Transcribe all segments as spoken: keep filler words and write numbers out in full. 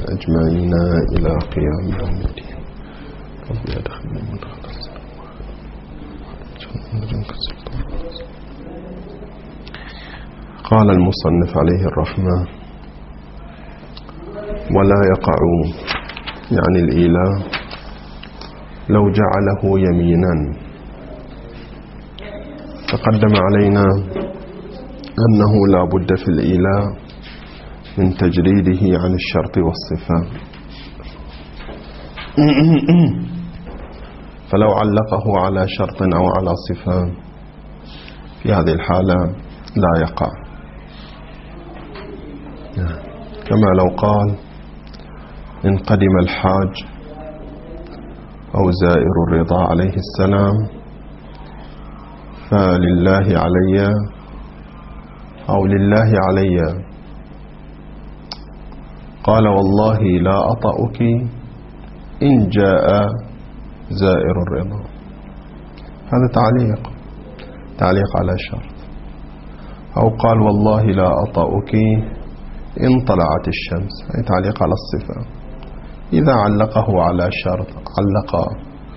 أجمعين إلى قيام يوم الدين. رب أدخلنا مدخل السلام. قال المصنف عليه الرحمة: ولا يقع يعني الإله لو جعله يمينا. تقدم علينا أنه لا بد في الإله من تجريده عن الشرط والصفة، فلو علقه على شرط أو على صفة في هذه الحالة لا يقع، كما لو قال إن قدم الحاج أو زائر الرضا عليه السلام فلله علي أو لله علي، قال والله لا أطأك إن جاء زائر الرضا. هذا تعليق تعليق على شرط. أو قال والله لا أطأك إن طلعت الشمس، أي تعليق على الصفة. إذا علقه على شرط علق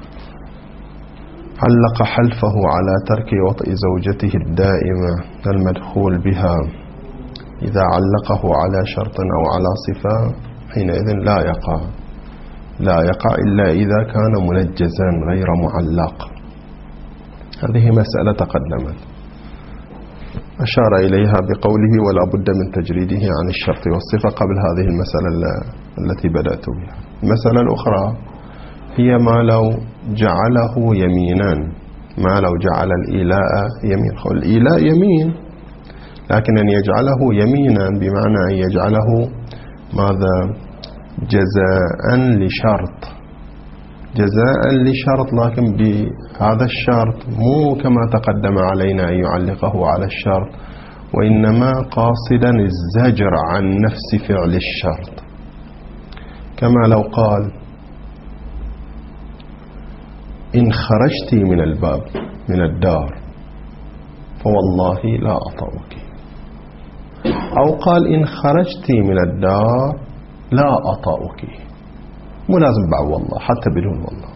علق حلفه على ترك وطئ زوجته الدائمة المدخول بها، إذا علقه على شرط أو على صفة حينئذ لا يقع لا يقع إلا إذا كان منجزا غير معلق. هذه مسألة تقدمت أشار إليها بقوله ولا بد من تجريده عن الشرط والصفة قبل هذه المسألة التي بدأت بها. المسألة الأخرى هي ما لو جعله يمينا، ما لو جعل الإيلاء يمين. الإيلاء يمين، لكن أن يجعله يمينا بمعنى أن يجعله ماذا؟ جزاء لشرط، جزاء لشرط، لكن بهذا الشرط مو كما تقدم علينا أن يعلقه على الشرط، وإنما قاصدا الزجر عن نفس فعل الشرط. كما لو قال إن خرجت من الباب من الدار فوالله لا أطأك، أو قال إن خرجت من الدار لا أطأك، مو لازم بعد والله، حتى بدون والله.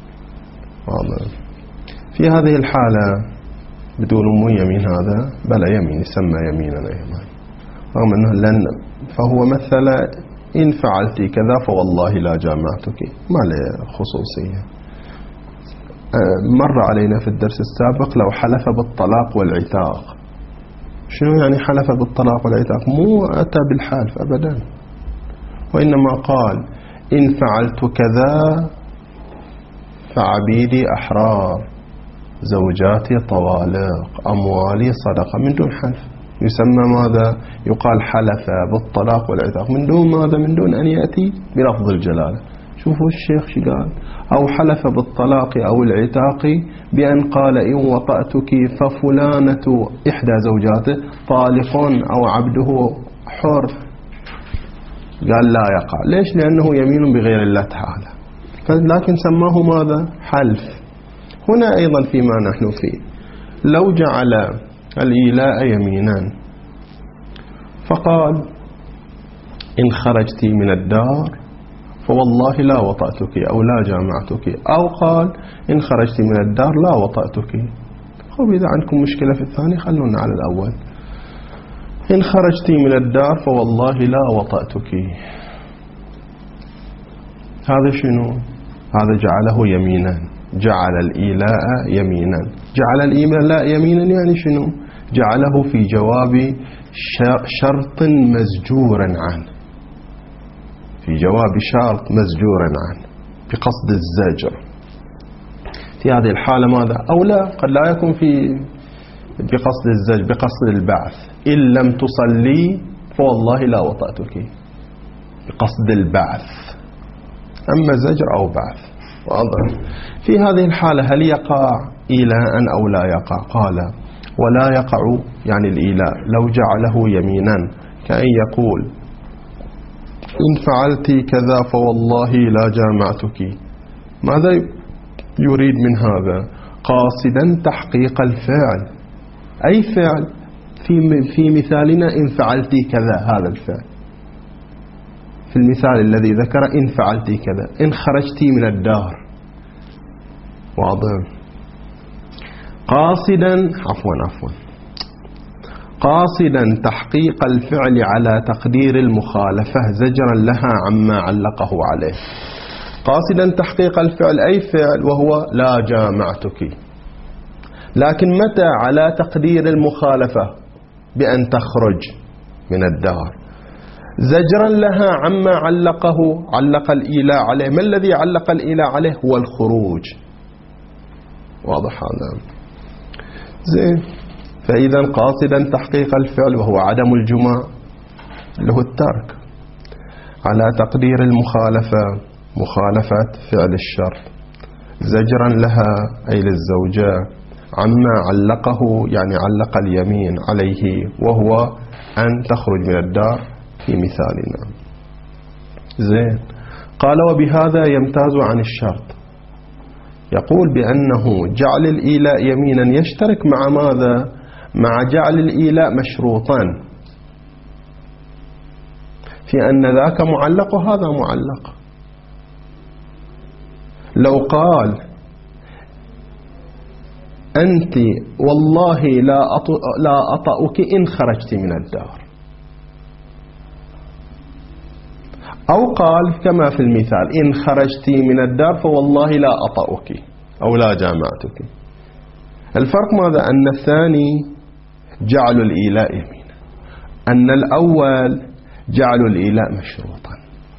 في هذه الحالة بدون مو يمين، هذا بلا يمين، يسمى يمينا أيضا، رغم أنه لن فهو مثل إن فعلت كذا فوالله لا جامعتك، ما له خصوصية. مر علينا في الدرس السابق لو حلف بالطلاق والعتاق. شنو يعني حلف بالطلاق والعتاق؟ مو أتى بالحلف أبدا، وإنما قال إن فعلت كذا فعبيدي أحرار، زوجاتي طوالق، أموالي صدقة، من دون حلف. يسمى ماذا؟ يقال حلف بالطلاق والعتاق من دون ماذا؟ من دون أن يأتي بلفظ الجلالة. شوفوا الشيخ شو قال: أو حلف بالطلاق أو العتاق بأن قال إن وطأتك ففلانة إحدى زوجاته طالق أو عبده حر، قال لا يقع. ليش؟ لأنه يمين بغير الله تعالى، لكن سماه ماذا؟ حلف. هنا أيضا فيما نحن فيه لو جعل الإيلاء يمينا فقال إن خرجت من الدار فوالله لا وطأتك أو لا جامعتك، أو قال إن خرجت من الدار لا وطأتك. خب إذا عندكم مشكلة في الثاني خلونا على الأول. إن خرجت من الدار فوالله لا وطأتك، هذا شنو؟ هذا جعله يمينا، جعل الإيلاء يمينا. جعل الإيلاء يمينا يعني شنو؟ جعله في جواب شرط مزجورا عنه، في جواب شرط مزجورا عنه بقصد الزجر. في هذه الحالة ماذا؟ أو لا، قد لا يكون في بقصد الزجر، بقصد البعث. إن لم تصلي فوالله لا وطأتك، بقصد البعث، أما زجر أو بعث. واضح؟ في هذه الحالة هل يقع إيلاء أو لا يقع؟ قال ولا يقع يعني الإيلاء لو جعله يمينا، كأن يقول إن فعلت كذا فوالله لا جامعتك. ماذا يريد من هذا؟ قاصدا تحقيق الفعل. أي فعل؟ في في مثالنا إن فعلت كذا، هذا الفعل في المثال الذي ذكر إن فعلتي كذا، إن خرجتي من الدار، واضح؟ قاصدا عفوا عفوا قاصدا تحقيق الفعل على تقدير المخالفة زجرا لها عما علقه عليه. قاصدا تحقيق الفعل أي فعل، وهو لا جامعتك، لكن متى؟ على تقدير المخالفة بأن تخرج من الدار، زجرا لها عما علقه علق الإيلاء عليه. ما الذي علق الإيلاء عليه؟ هو الخروج، واضح هذا؟ زين. فإذا قاصدا تحقيق الفعل وهو عدم الجماع له الترك، على تقدير المخالفة مخالفة فعل الشر، زجرا لها أي للزوجة عما علقه، يعني علق اليمين عليه، وهو أن تخرج من الدار في مثالنا. زين. قال وبهذا يمتاز عن الشرط، يقول بأنه جعل الإيلاء يمينا يشترك مع ماذا؟ مع جعل الإيلاء مشروطا، في أن ذاك معلق وهذا معلق. لو قال أنت والله لا لا أطأك إن خرجت من الدار، أو قال كما في المثال إن خرجت من الدار فوالله لا أطأك أو لا جامعتك، الفرق ماذا؟ أن الثاني جعلوا الإيلاء يمينا، أن الأول جعلوا الإيلاء مشروطا.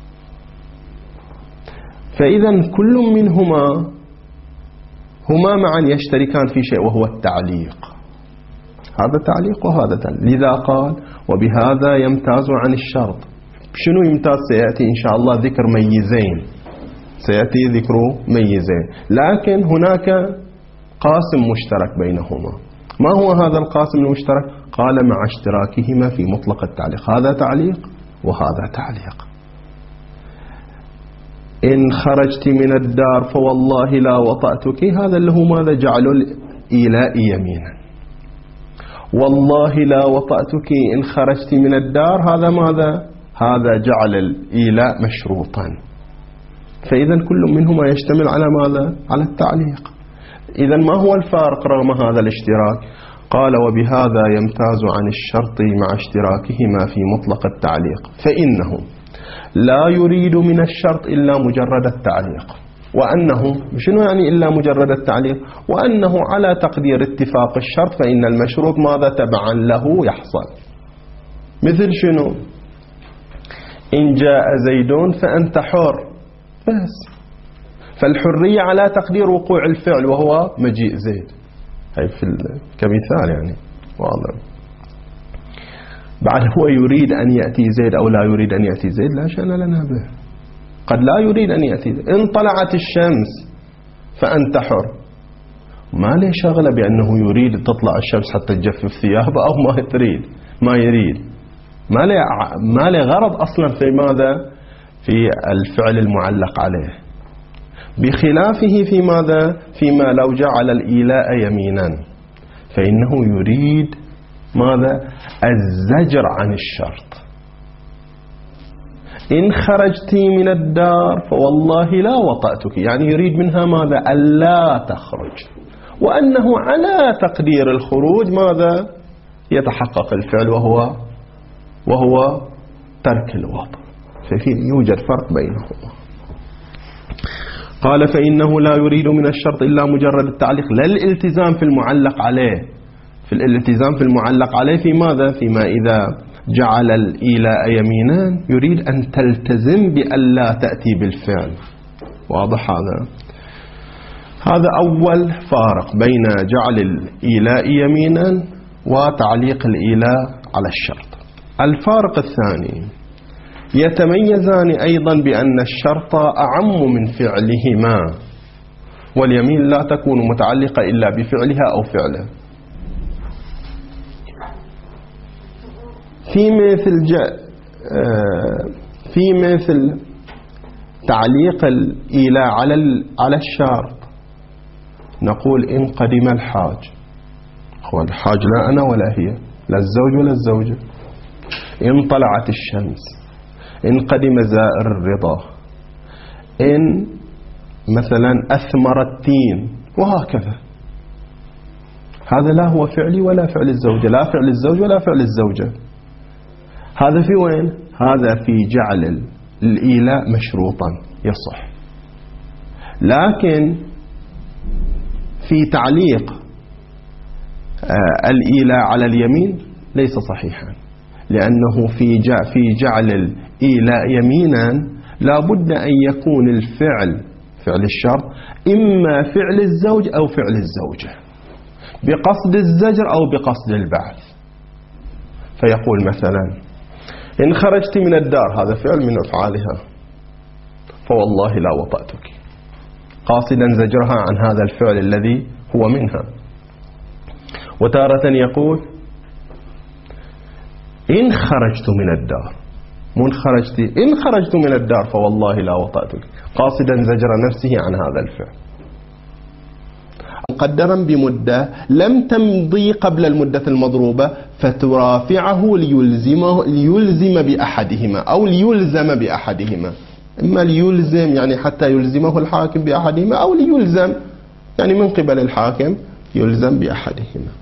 فإذا كل منهما هما معا يشتركان في شيء وهو التعليق، هذا تعليق وهذا تعليق. لذا قال وبهذا يمتاز عن الشرط. شنو يمتاز؟ سيأتي إن شاء الله ذكر ميزين، سيأتي ذكر ميزين، لكن هناك قاسم مشترك بينهما. ما هو هذا القاسم المشترك؟ قال مع اشتراكهما في مطلق التعليق، هذا تعليق وهذا تعليق. إن خرجت من الدار فوالله لا وطأتك، هذا اللي هو ماذا؟ جعل الإيلاء يمينا. والله لا وطأتك إن خرجت من الدار، هذا ماذا؟ هذا جعل الإيلاء مشروطا. فإذا كل منهما يشتمل على ماذا؟ على التعليق. إذا ما هو الفارق رغم هذا الاشتراك؟ قال وبهذا يمتاز عن الشرط مع اشتراكهما في مطلق التعليق، فإنه لا يريد من الشرط إلا مجرد التعليق، وأنه شنو يعني إلا مجرد التعليق؟ وأنه على تقدير اتفاق الشرط فإن المشروط ماذا؟ تبعا له يحصل. مثل شنو؟ إن جاء زيد فأنت حر، بس. فالحرية على تقدير وقوع الفعل وهو مجيء زيد، هي في كمثال يعني واضح. بعد هو يريد أن يأتي زيد أو لا يريد أن يأتي زيد لا شأن لنا به، قد لا يريد أن يأتي زيد. إن طلعت الشمس فأنت حر، ما له شغلة بأنه يريد تطلع الشمس حتى تجفف ثيابه أو ما تريد ما يريد، ما له ما له غرض أصلا في ماذا؟ في الفعل المعلق عليه، بخلافه في ماذا؟ فيما لو جعل الإيلاء يمينا فإنه يريد ماذا؟ الزجر عن الشرط. إن خرجت من الدار فوالله لا وطأتك، يعني يريد منها ماذا؟ ألا تخرج، وأنه على تقدير الخروج ماذا؟ يتحقق الفعل وهو وهو ترك الوطء. ففي يوجد فرق بينهما. قال فإنه لا يريد من الشرط إلا مجرد التعليق، لا الالتزام في المعلق عليه، في الالتزام في المعلق عليه في ماذا؟ فيما إذا جعل الإيلاء يمينا يريد أن تلتزم بألا تأتي بالفعل، واضح هذا؟ هذا أول فارق بين جعل الإيلاء يمينا وتعليق الإيلاء على الشرط. الفارق الثاني يتميزان أيضا بأن الشرط أعم من فعلهما، واليمين لا تكون متعلقة إلا بفعلها أو فعله. في مثل جاء في مثل تعليق الإيلاء على على الشرط نقول إن قدم الحاج، هو الحاج لا أنا ولا هي، لا الزوج ولا الزوجة. إن طلعت الشمس، إن قدم زائر الرضا، إن مثلا أثمر التين، وهكذا. هذا لا هو فعلي ولا فعل الزوجة، لا فعل الزوج ولا فعل الزوجة. هذا في وين؟ هذا في جعل الإيلاء مشروطا يصح، لكن في تعليق الإيلاء على اليمين ليس صحيحا، لأنه في في جعل الإيلاء يمينا لا بد أن يكون الفعل فعل الشرط إما فعل الزوج أو فعل الزوجة بقصد الزجر أو بقصد البعث. فيقول مثلا إن خرجت من الدار، هذا فعل من أفعالها، فوالله لا وطأتك، قاصدا زجرها عن هذا الفعل الذي هو منها. وتارة يقول إن خرجت من الدار، من خرجت إن خرجت من الدار فوالله لا وطأتك، قاصدا زجر نفسه عن هذا الفعل، مقدرا بمدة لم تمضي قبل المدة المضروبة فترافعه ليلزمه ليلزم بأحدهما أو ليلزم بأحدهما. إما ليلزم يعني حتى يلزمه الحاكم بأحدهما، أو ليلزم يعني من قبل الحاكم يلزم بأحدهما.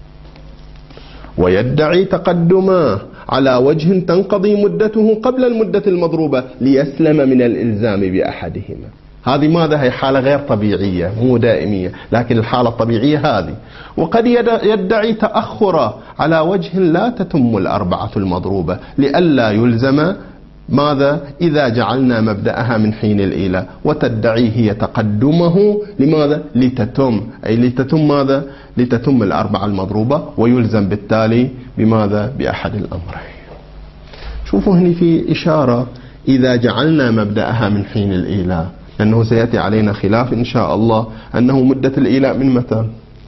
ويدعي تقدما على وجه تنقضي مدته قبل المدة المضروبة ليسلم من الإلزام بأحدهما. هذه ماذا؟ هي حالة غير طبيعية مو دائمية، لكن الحالة الطبيعية هذه. وقد يدعي تأخر على وجه لا تتم الأربعة المضروبة لئلا يلزم ماذا إذا جعلنا مبدأها من حين الإيلاء، وتدعي هي تقدمه لماذا؟ لتتم، أي لتتم ماذا؟ لتتم الأربعة المضروبة، ويلزم بالتالي بماذا؟ بأحد الأمرين. شوفوا هنا في إشارة إذا جعلنا مبدأها من حين الإيلاء، لأنه سيأتي علينا خلاف إن شاء الله أنه مدة الإيلاء من متى؟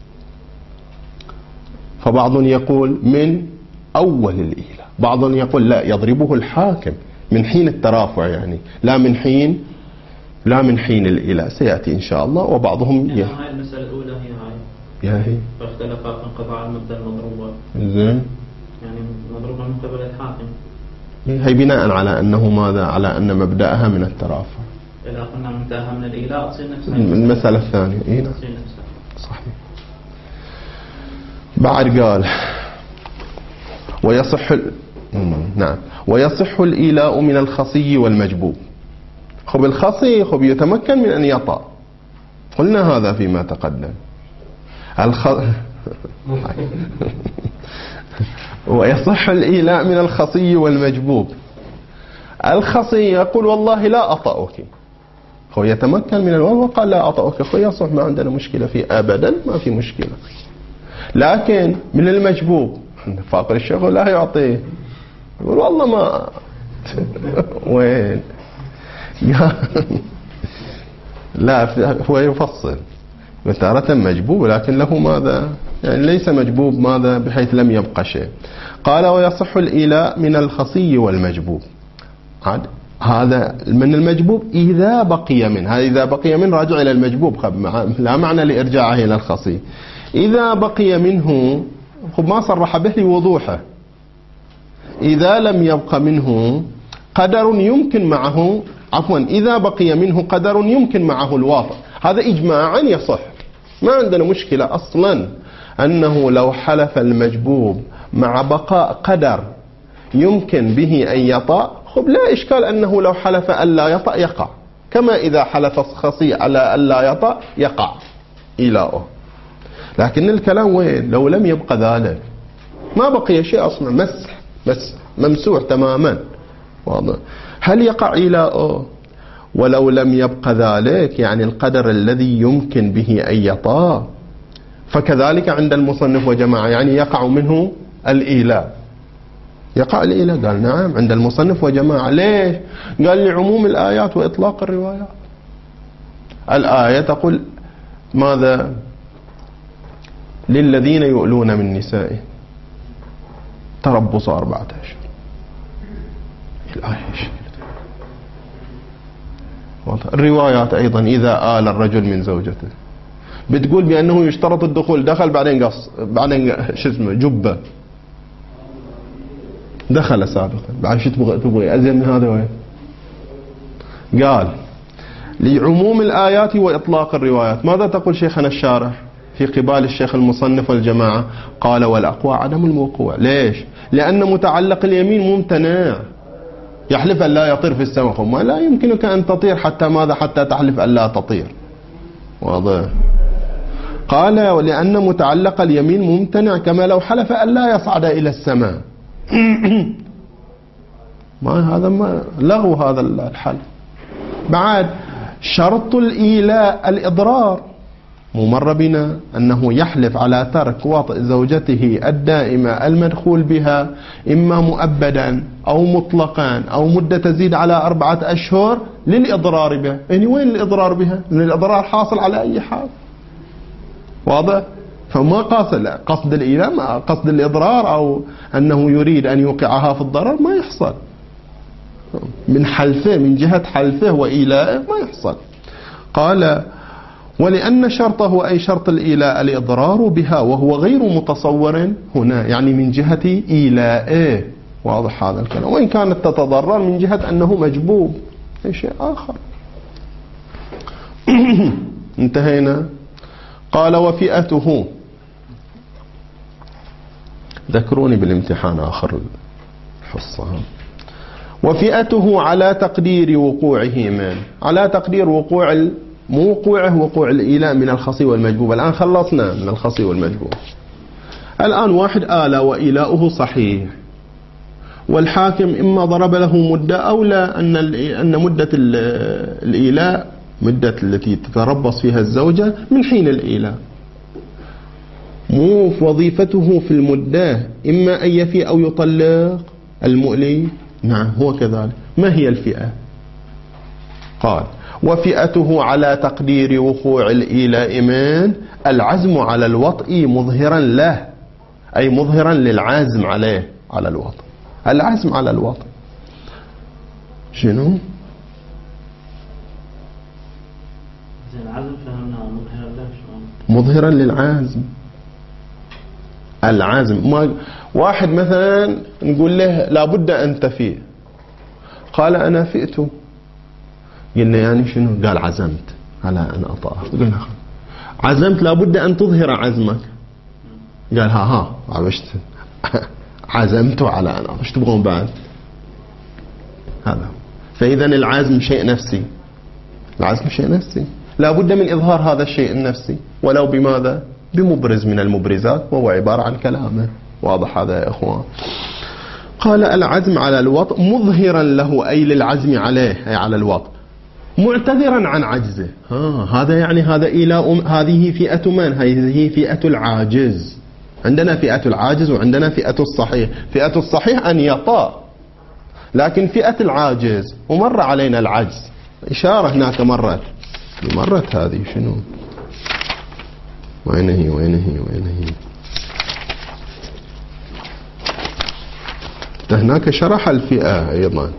فبعض يقول من أول الإيلاء، بعض يقول لا يضربه الحاكم من حين الترافع، يعني لا من حين لا من حين الإيلاء، سيأتي إن شاء الله. وبعضهم يعني هاي المسألة الأولى هي هاي يا هي فاختلف في انقطاع المدة المضروبة، زين، يعني مضروبة من قبل الحاكم، هي بناء على أنه ماذا؟ على أن مبدأها من الترافع. إذا قلنا منتهى من الإيلاء تصير نفسها المسألة الثانية. إيه تصير نفسها صحيح. بعد قال ويصح ال... نعم ويصح الإيلاء من الخصي والمجبوب. خب الخصي خب يتمكن من أن يطأ، قلنا هذا فيما تقدم. الخ... ويصح الإيلاء من الخصي والمجبوب. الخصي يقول والله لا أطأك، هو يتمكن من الوضع وقال لا أطأك، هو يصح، ما عندنا مشكلة فيه أبدا، ما في مشكلة. لكن من المجبوب فاقر الشغل لا يعطيه، يقول والله ما وين لا، هو يفصل تارة مجبوب لكن له ماذا؟ يعني ليس مجبوب ماذا؟ بحيث لم يبقى شيء. قال ويصح الإيلاء من الخصي والمجبوب. هذا من المجبوب إذا بقي من، هذا إذا بقي من راجع إلى المجبوب، لا معنى لإرجاعه إلى الخصي. إذا بقي منه خب ما صرح به لوضوحه، إذا لم يبق منه قدر يمكن معه، عفوا إذا بقي منه قدر يمكن معه الواطئ، هذا إجماعا يصح، ما عندنا مشكلة أصلا أنه لو حلف المجبوب مع بقاء قدر يمكن به أن يطأ، خب لا إشكال أنه لو حلف ألا يطأ يقع، كما إذا حلف خصي على ألا يطأ يقع إيلاؤه. لكن الكلام وين؟ لو لم يبقى ذلك، ما بقي شيء أصلا، مسح مسح ممسوح تماما، واضح؟ هل يقع إيلاؤه؟ ولو لم يبق ذلك يعني القدر الذي يمكن به أن يطأ، فكذلك عند المصنف وجماعة يعني يقع منه الإيلاء، يقع الإيلاء. قال نعم عند المصنف وجماعة. ليش؟ قال لعموم الآيات وإطلاق الروايات. الآية تقول ماذا؟ للذين يؤلون من نسائهم تربص أربعة أشهر. الآية الروايات أيضا إذا آل الرجل من زوجته بتقول بأنه يشترط الدخول، دخل بعدين قص، بعدين شو اسمه جبة، دخل سابقا، بعد شو تبغى تبغى أزين من هذا وين؟ قال لعموم الآيات وإطلاق الروايات. ماذا تقول شيخنا الشارح في قبال الشيخ المصنف والجماعة؟ قال والأقوى عدم الوقوع. ليش؟ لأن متعلق اليمين ممتنع، يحلف أن لا يطير في السماء، ما لا يمكنك أن تطير حتى ماذا؟ حتى تحلف أن لا تطير. واضح؟ قال ولأن متعلق اليمين ممتنع كما لو حلف أن لا يصعد إلى السماء. ما هذا ما لغو هذا الحل. بعد شرط الإيلاء الإضرار، ممر بنا أنه يحلف على ترك وطئ زوجته الدائمة المدخول بها إما مؤبدا أو مطلقا أو مدة تزيد على أربعة أشهر للإضرار بها. يعني وين الإضرار بها؟ لأن الإضرار حاصل على أي حال. واضح؟ فما قصد قصد الإيلاء، ما قصد الإضرار أو أنه يريد أن يوقعها في الضرر ما يحصل من حلفه، من جهة حلفه وإيلائه ما يحصل. قال ولأن شرطه أي شرط الإيلاء الإضرار بها وهو غير متصور هنا، يعني من جهة إيلائه. واضح هذا الكلام؟ وإن كانت تتضرر من جهة أنه مجبوب أي شيء آخر. انتهينا. قال وفئته، ذكروني بالامتحان آخر الحصة. وفئته على تقدير وقوعه من على تقدير وقوع مو وقوعه وقوع الإيلاء من الخصي والمجبوب. الآن خلصنا من الخصي والمجبوب. الآن واحد آلى وإيلاؤه صحيح، والحاكم إما ضرب له مدة أو لا، أن أن مدة الإيلاء مدة التي تتربص فيها الزوجة من حين الإيلاء. مو وظيفته في المدة إما أن يفي أو يطلق المؤلي. نعم هو كذلك. ما هي الفئة؟ قال وفئته على تقدير وقوع الإيلاء من العزم على الوطء مظهرا له، أي مظهرا للعزم عليه على الوطء. العزم على الوطء شنو؟ العزم فهمنا مظهرا له، مظهرا للعزم. العزم ما واحد مثلا نقول له لابد أن تفيء، قال أنا فئت، قلنا يعني شنو؟ قال عزمت على أن أطأ. قلنا عزمت لابد أن تظهر عزمك. قال ها ها عبشت عزمت على أن أطأ، ايش تبغون بعد؟ هذا. فإذا العزم شيء نفسي، العزم شيء نفسي، لابد من إظهار هذا الشيء النفسي، ولو بماذا؟ بمبرز من المبرزات، وهو عبارة عن كلامه. واضح هذا يا إخوان؟ قال العزم على الوطء مظهرا له أي للعزم عليه، أي على الوطء، معتذرا عن عجزه. ها هذا يعني هذا إيلاء. هذه فئة من؟ هذه فئة العاجز. عندنا فئة العاجز وعندنا فئة الصحيح. فئة الصحيح أن يطاء، لكن فئة العاجز ومر علينا العجز. إشارة هناك مرت مرت هذه شنو؟ وين هي وين هي وين هي؟ هناك شرح الفئة أيضا.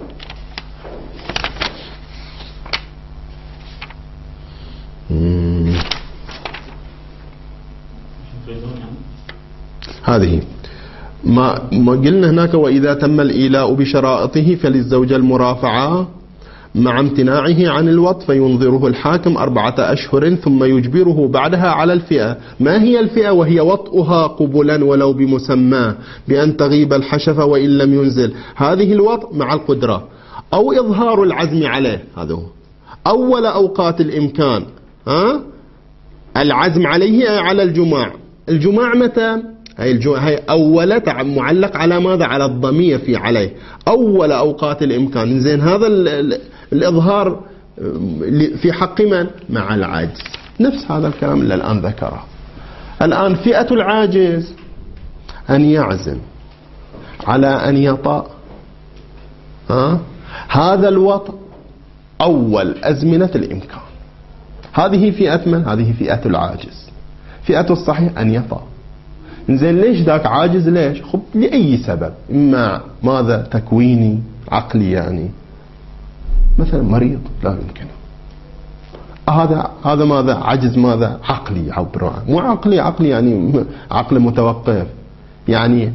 هذه ما ما قلنا هناك وإذا تم الإيلاء بشرائطه فللزوجة المرافعة مع امتناعه عن الوطء فينظره الحاكم أربعة أشهر ثم يجبره بعدها على الفئة. ما هي الفئة؟ وهي وطئها قبلا ولو بمسمى بأن تغيب الحشفة وإن لم ينزل. هذه الوطء مع القدرة، أو إظهار العزم عليه، هذا هو أول أوقات الإمكان. ها العزم عليه على الجماع. الجماع متى؟ هاي الجو... هاي أول معلق على ماذا؟ على الضمير في عليه. أول أوقات الإمكان. زين هذا ال... ال... الإظهار في حق من؟ مع العجز. نفس هذا الكلام اللي الآن ذكره. الآن فئة العاجز أن يعزم على أن يطأ ها هذا الوطء أول أزمنة الإمكان. هذه فئة من؟ هذه فئة العاجز. فئة الصحيح أن يطأ. إنزين ليش ذاك عاجز؟ ليش؟ خب لأي سبب، إما ماذا؟ تكويني عقلي، يعني مثلا مريض لا يمكن. هذا هذا ماذا؟ عجز ماذا؟ عقلي. عبر مو عقلي عقلي يعني عقل متوقف. يعني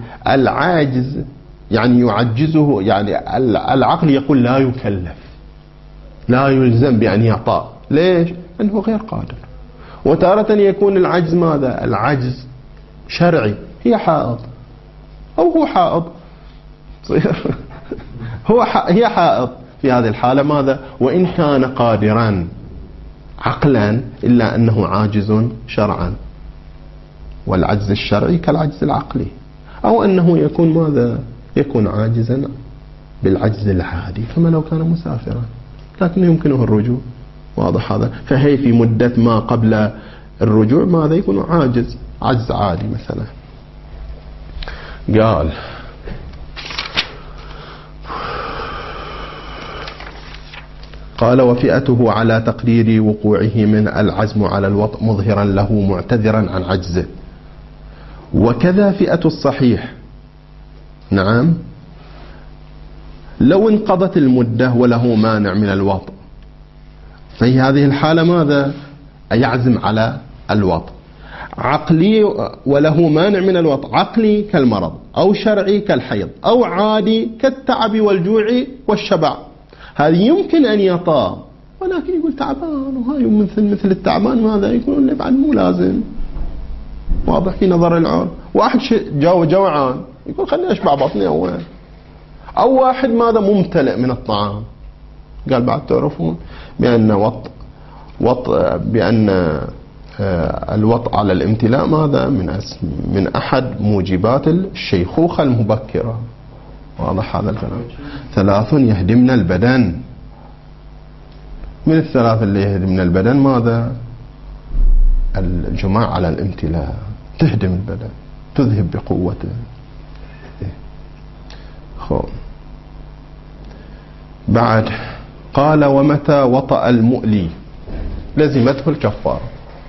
العاجز يعني يعجزه، يعني العقل يقول لا يكلف، لا يلزم بأن يعطى. ليش؟ أنه غير قادر. وتارة يكون العجز ماذا؟ العجز شرعي، هي حائض أو هو حائض هو هي حائض. في هذه الحالة ماذا؟ وإن كان قادرا عقلا إلا أنه عاجز شرعا، والعجز الشرعي كالعجز العقلي. أو أنه يكون ماذا؟ يكون عاجزا بالعجز العادي كما لو كان مسافرا، لكن يمكنه الرجوع. واضح هذا؟ فهي في مدة ما قبل الرجوع ماذا؟ يكون عاجز، عجز عادي مثلا. قال قال وفئته على تقدير وقوعه من العزم على الوطء مظهرا له معتذرا عن عجزه. وكذا فئة الصحيح، نعم، لو انقضت المدة وله مانع من الوطء، في هذه الحالة ماذا؟ يعزم على الوطء. عقلي وله مانع من الوطء، عقلي كالمرض، أو شرعي كالحيض، أو عادي كالتعب والجوع والشبع، هذه يمكن أن يطأ، ولكن يقول تعبان، وهاي مثل مثل التعبان ماذا؟ يقولون بعد مو لازم. واضح في نظر العون. واحد جو جوعان يقول خليني أشبع بطني أول. أو واحد ماذا؟ ممتلئ من الطعام، قال بعد تعرفون بأن وط وط بأن الوطء على الامتلاء ماذا؟ من من أحد موجبات الشيخوخة المبكرة. واضح هذا الكلام؟ ثلاث يهدمن البدن. من الثلاث اللي يهدمن البدن ماذا؟ الجماع على الامتلاء، تهدم البدن، تذهب بقوته. خو بعد قال ومتى وطأ المؤلي لزمته الكفارة،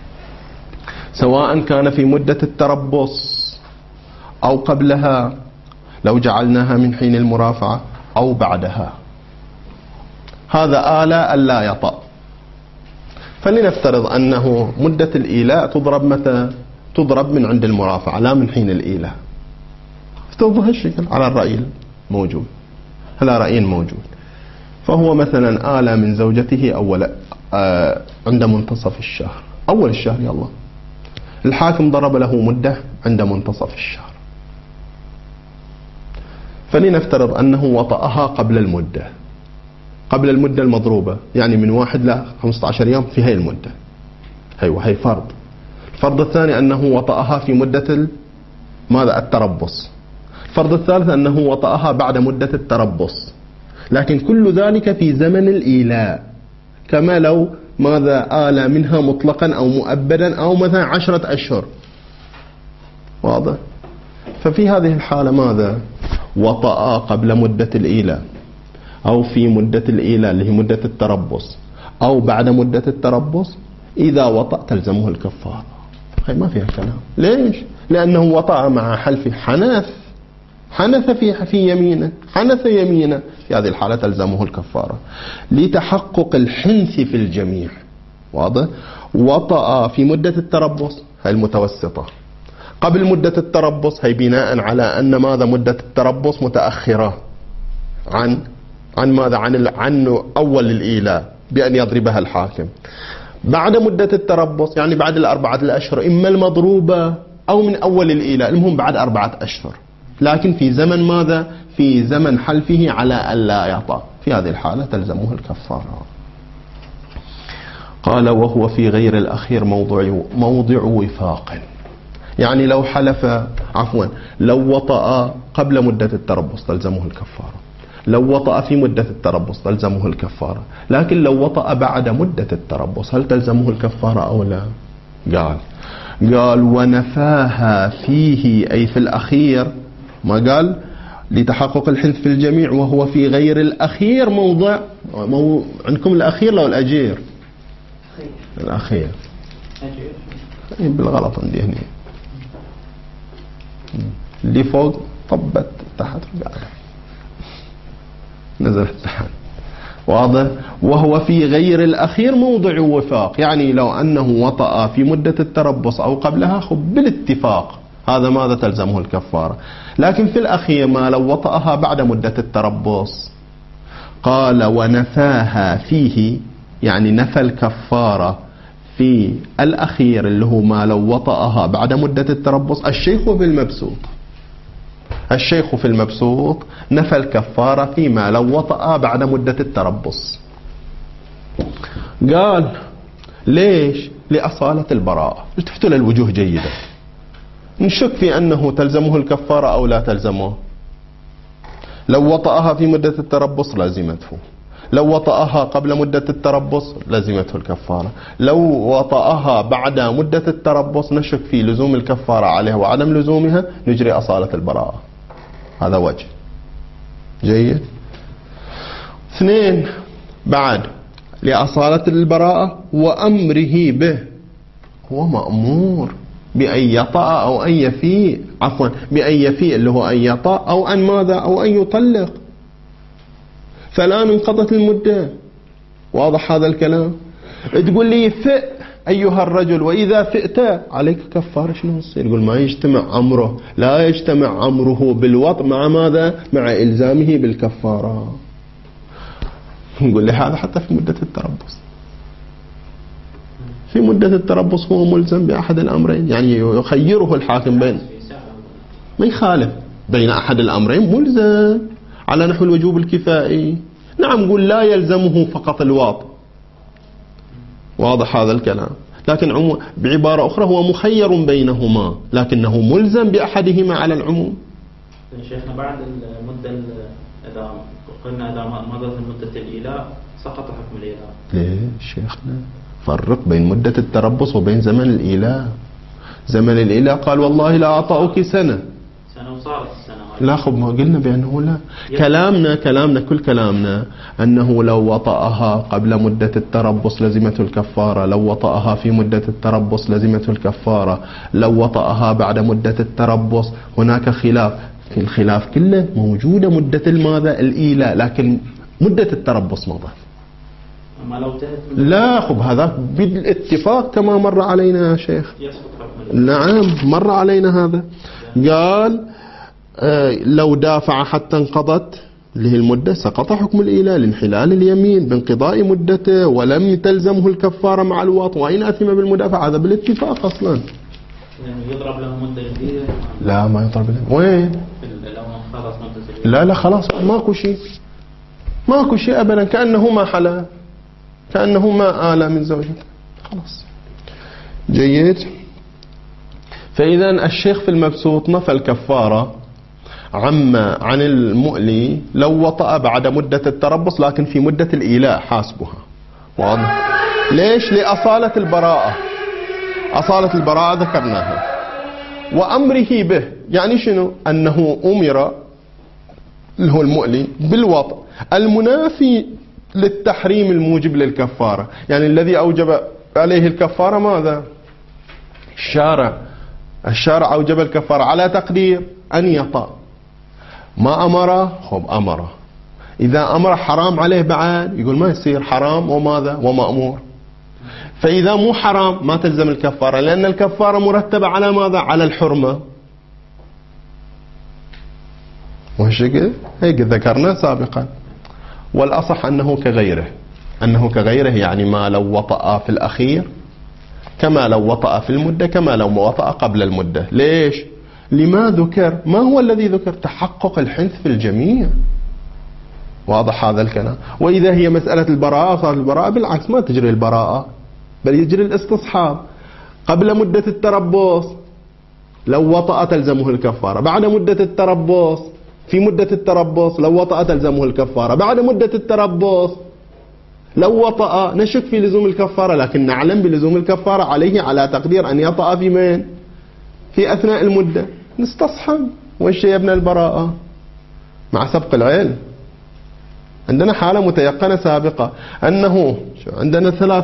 سواء كان في مدة التربص أو قبلها، لو جعلناها من حين المرافعة أو بعدها. هذا آلة ألا يطأ. فلنفترض أنه مدة الإيلاء تضرب متى؟ تضرب من عند المرافعة لا من حين الإيلاء. افترضوا هالشكل على الرأي الموجود، هلا رأيين موجود. فهو مثلا آلة من زوجته أول آه عند منتصف الشهر، أول الشهر يلا، الحاكم ضرب له مدة عند منتصف الشهر. فلنفترض أنه وطأها قبل المدة، قبل المدة المضروبة، يعني من واحد ل خمسة عشر يوم في هاي المدة. هي وهي فرض. الفرض الثاني أنه وطأها في مدة ماذا؟ التربص. الفرض الثالث أنه وطأها بعد مدة التربص، لكن كل ذلك في زمن الإيلاء، كما لو ماذا؟ آل منها مطلقا أو مؤبدا أو مثلا عشرة أشهر. واضح؟ ففي هذه الحالة ماذا؟ وطأ قبل مدة الإيلاء أو في مدة الإيلاء اللي هي مدة التربص أو بعد مدة التربص، إذا وطأ تلزمه الكفارة. هاي ما فيها كلام. ليش؟ لأنه وطأ مع حلف حنث، حنث في في يمينه، حنث يمينه، في هذه الحالة تلزمه الكفارة لتحقق الحنث في الجميع. واضح؟ وطأ في مدة التربص، هاي المتوسطة، قبل مدة التربص، هي بناء على أن ماذا؟ مدة التربص متأخرة عن عن ماذا؟ عن عن أول الإيلاء بأن يضربها الحاكم. بعد مدة التربص يعني بعد الأربعة الأشهر، إما المضروبة أو من أول الإيلاء، المهم بعد أربعة أشهر، لكن في زمن ماذا؟ في زمن حلفه على ألا يطأ، في هذه الحالة تلزمه الكفارة. قال وهو في غير الأخير موضع موضع وفاق، يعني لو حلف عفوا لو وطأ قبل مدة التربص تلزمه الكفارة، لو وطأ في مدة التربص تلزمه الكفارة، لكن لو وطأ بعد مدة التربص هل تلزمه الكفارة أو لا؟ قال قال ونفاها فيه أي في الأخير، ما قال لتحقق الحنث في الجميع، وهو في غير الأخير موضع مو... عندكم الأخير لو الأجير؟ الأخير أجير بالغلط عندي هنا، اللي فوق طبت تحت رجعت نزلت تحت. واضح؟ وهو في غير الأخير موضع وفاق، يعني لو أنه وطأ في مدة التربص أو قبلها خب بالاتفاق هذا ماذا؟ تلزمه الكفارة. لكن في الأخير ما لو وطأها بعد مدة التربص، قال ونفاها فيه، يعني نفى الكفارة في الأخير اللي هو ما لو وطأها بعد مدة التربص. الشيخ في المبسوط الشيخ في المبسوط نفى الكفارة فيما لو وطأها بعد مدة التربص. قال ليش؟ لأصالة البراءة. التفتوا للوجوه جيدا، نشك في أنه تلزمه الكفارة أو لا تلزمه. لو وطأها في مدة التربص لازمته، لو وطأها قبل مدة التربص لازمته الكفارة، لو وطأها بعد مدة التربص نشك في لزوم الكفارة عليها وعدم لزومها، نجري أصالة البراءة. هذا وجه جيد. اثنين بعد لأصالة البراءة وأمره به، هو مأمور بأن يطأ أو أن يفيء، عفوا بأن يفيء اللي هو أن يطأ أو أن ماذا أو أن يطلق. فالآن انقضت المدة، واضح هذا الكلام؟ تقول لي فئ أيها الرجل، وإذا فئت عليك كفارة، شنو يصير؟ يقول ما يجتمع أمره، لا يجتمع أمره بالوطء مع ماذا؟ مع إلزامه بالكفارة. نقول لي هذا حتى في مدة التربص، في مدة التربص هو ملزم بأحد الأمرين، يعني يخيره الحاكم بين، ما يخالف بين أحد الأمرين، ملزم على نحو الوجوب الكفائي. نعم نقول لا يلزمه فقط الواطئ، واضح هذا الكلام، لكن عمو بعبارة أخرى هو مخير بينهما، لكنه ملزم بأحدهما على العموم. شيخنا بعد المدة إذا قلنا إذا مضت مدة الإيلاء سقط حكم الإيلاء. ليش شيخنا؟ فرق بين مدة التربص وبين زمن الإيلاء. زمن الإيلاء قال والله لا أعطاك سنة، سنة وصارت السنة. لا خب ما قلنا بأنه لا، كلامنا كلامنا كل كلامنا أنه لو وطأها قبل مدة التربص لزمته الكفارة، لو وطأها في مدة التربص لزمته الكفارة، لو وطأها بعد مدة التربص هناك خلاف، في الخلاف كله موجودة مدة الماذا؟ الإيلاء، لكن مدة التربص مضت. أما لو لا خب هذا بالاتفاق كما مر علينا يا شيخ. نعم مر علينا هذا. قال آه لو دافع حتى انقضت اللي هي المدة سقط حكم الإيلاء لانحلال اليمين بانقضاء مدته ولم تلزمه الكفارة مع الواطئ وإن أثم بالمدافع. هذا بالاتفاق أصلا. يعني يضرب له مدة جديدة؟ لا ما يضرب له. وين؟ لا لا خلاص ماكو شيء، ماكو شيء أبدا، كأنه ما حلا، كأنه ما آل من زوجته، خلاص. جيد. فإذا الشيخ في المبسوط نفى الكفارة عما عن المؤلي لو وطأ بعد مدة التربص، لكن في مدة الإيلاء حاسبها. واضح؟ ليش؟ لأصالة البراءة. أصالة البراءة ذكرناها. وأمره به يعني شنو؟ أنه أمر اللي هو المؤلي بالوطأ المنافي للتحريم الموجب للكفارة، يعني الذي أوجب عليه الكفارة ماذا؟ الشارع. الشارع أوجب الكفارة على تقدير أن يطأ. ما أمره خب أمره. إذا أمر حرام عليه بعد يقول ما يصير حرام وماذا ومأمور. فإذا مو حرام ما تلزم الكفارة، لأن الكفارة مرتبة على ماذا؟ على الحرمة. وهالشكل هيك ذكرنا سابقا. والأصح أنه كغيره، أنه كغيره يعني ما لو وطأ في الأخير كما لو وطأ في المدة كما لو وطأ قبل المدة. ليش؟ لما ذكر؟ ما هو الذي ذكر؟ تحقق الحنث في الجميع. واضح هذا الكلام. وإذا هي مسألة البراءة صار البراءة بالعكس ما تجري البراءة بل يجري الاستصحاب. قبل مدة التربص لو وطأ تلزمه الكفارة، بعد مدة التربص في مدة التربص لو وطأ تلزمه الكفارة، بعد مدة التربص لو وطأ نشك في لزوم الكفارة، لكن نعلم بلزوم الكفارة عليه على تقدير أن يطأ في من؟ في أثناء المدة. نستصحب. وش يبنى البراءة مع سبق العلم. عندنا حالة متيقنة سابقة أنه عندنا ثلاث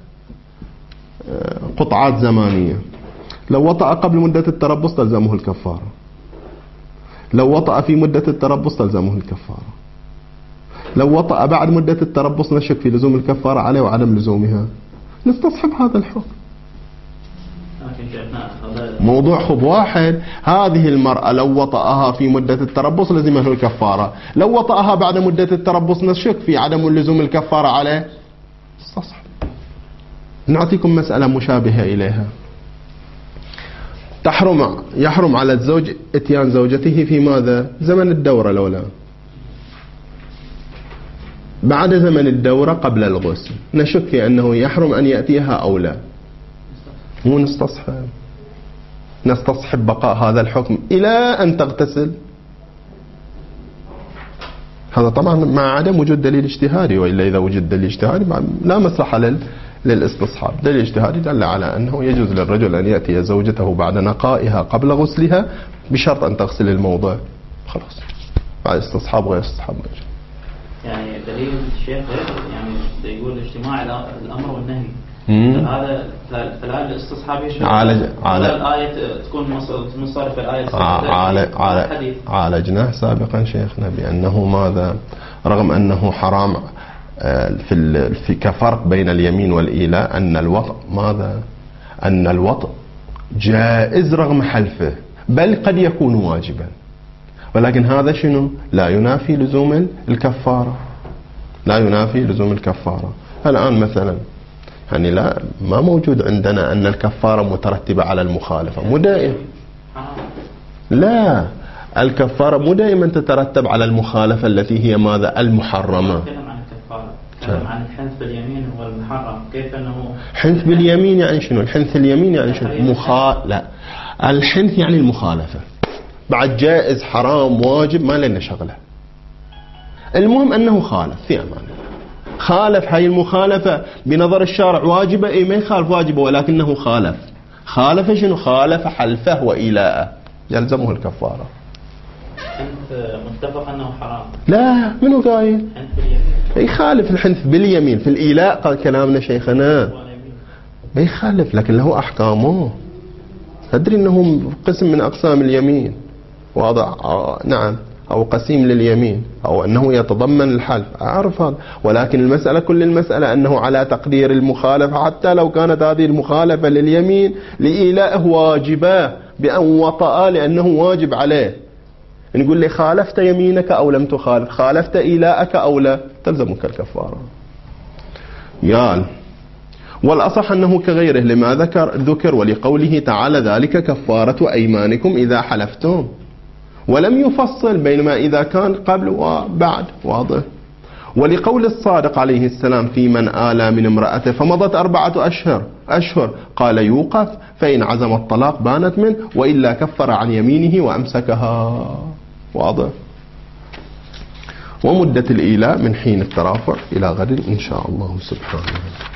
قطعات زمانية. لو وطأ قبل مدة التربص تلزمه الكفارة، لو وطأ في مدة التربص تلزمه الكفارة، لو وطأ بعد مدة التربص نشك في لزوم الكفارة عليه وعدم لزومها. نستصحب هذا الحكم. لكن موضوع خب واحد. هذه المرأة لو وطأها في مدة التربص لزمه الكفارة، لو وطأها بعد مدة التربص نشك في عدم لزوم الكفارة عليه استصحب. نعطيكم مسألة مشابهة إليها. تحرم يحرم على الزوج اتيان زوجته في ماذا؟ زمن الدورة الأولى. بعد زمن الدورة قبل الغسل نشك في أنه يحرم أن يأتيها أو لا. مو نستصحب، نستصحب بقاء هذا الحكم إلى أن تغتسل. هذا طبعا مع عدم وجود دليل اجتهادي، وإلا إذا وجد دليل اجتهادي لا مصلحة لل للاستصحاب. دليل اجتهادي دل على أنه يجوز للرجل أن يأتي زوجته بعد نقائها قبل غسلها بشرط أن تغسل الموضع. خلاص بعد استصحاب غير استصحاب غير. يعني دليل الشيخ يعني يقول اجتماع الأمر والنهي، هذا فالآية الاستصحاب عالج عالج الآية تكون مصارفة الآية عالج عالج عالجناه سابقا شيخنا بأنه ماذا، رغم أنه حرام في في كفرق بين اليمين والإيلاء، أن الوطء ماذا، أن الوطء جائز رغم حلفه، بل قد يكون واجبا، ولكن هذا شنو لا ينافي لزوم الكفارة، لا ينافي لزوم الكفارة. الآن مثلا يعني لا ما موجود عندنا أن الكفارة مترتبة على المخالفة، مو دائما، لا الكفارة مو دائما تترتب على المخالفة التي هي ماذا المحرمة. عن الحنث باليمين والمحرم، كيف أنه حنث باليمين يعني شنو؟ الحنث اليمين يعني شنو؟ مخا لا الحنث يعني المخالفة، بعد جائز حرام واجب ما لنا شغله، المهم أنه خالف في أمان، خالف. هاي المخالفة بنظر الشارع واجبة، اي ما يخالف واجبة، ولكنه خالف. خالف شنو؟ خالف حلفه وإيلاءه، يلزمه الكفارة. حنث متفق أنه حرام؟ لا، منو قايل؟ حنث باليمين يخالف الحنث باليمين، في الإيلاء قال كلامنا شيخنا ما يخالف، لكن له أحكامه. تدري أنه قسم من أقسام اليمين، وضع نعم، أو قسيم لليمين، أو أنه يتضمن الحلف، أعرف هذا، ولكن المسألة كل المسألة أنه على تقدير المخالفة، حتى لو كانت هذه المخالفة لليمين لإيلائه واجبة بأن وطأ لأنه واجب عليه. نقول لي خالفت يمينك أو لم تخالف، خالفت إيلاءك أو لا، تلزمك الكفارة. يال والأصح أنه كغيره لما ذكر ذكر ولقوله تعالى ذلك كفارة أيمانكم إذا حلفتم، ولم يفصل بين ما إذا كان قبل وبعد، واضح. ولقول الصادق عليه السلام في من آلى من امرأته فمضت أربعة أشهر أشهر قال يوقف، فإن عزم الطلاق بانت منه، وإلا كفر عن يمينه وأمسكها، واضح. ومدة الإيلاء من حين الترافع إلى غد إن شاء الله سبحانه.